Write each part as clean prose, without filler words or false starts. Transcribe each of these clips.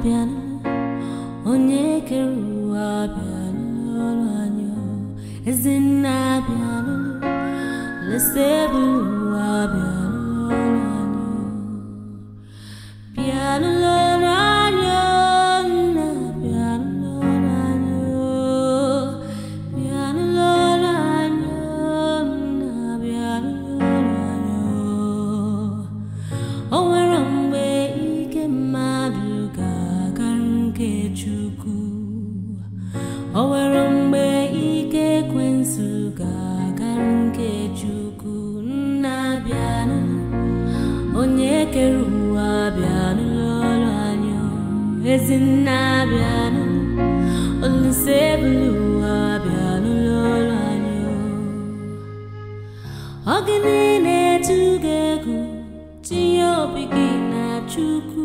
bịanụ onye kere ụwa bịanụ ọrụ anyị Ezinna bịanụ lesebụ ụwa bịanụ ọrụ anyị bịanụ ọrụ anyị nna bịanụ ọrụ anyị bịanụ ọrụ anyị nna bịanụ ọrụ anyị o nwere mgbe ike mmadụ ga-akara nke Chukwu o nwere mgbe ike ekwensu ga-akara nke Chukwu nna bịanụ onye kere ụwa bịanụ ọrụ anyị Ezinna bịanụ Olisebulu ụwa bịanụ ọrụ anyị ọ gịnị na-etu gị egwu tinye obi gị na Chukwu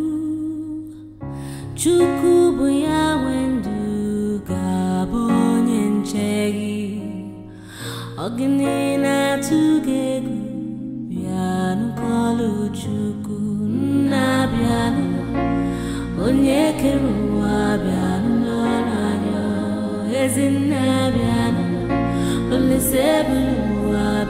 Chukwu bụ ya nwe ndụ ga-abụ onye nche gị ọ gịnị na-atụ gị egwu bịanụ kọlụ Chukwu nna bịanụ onye kere ụwa bịanụ n'ọrụ anyị Ezinna bịanụ Olisebulu ụwa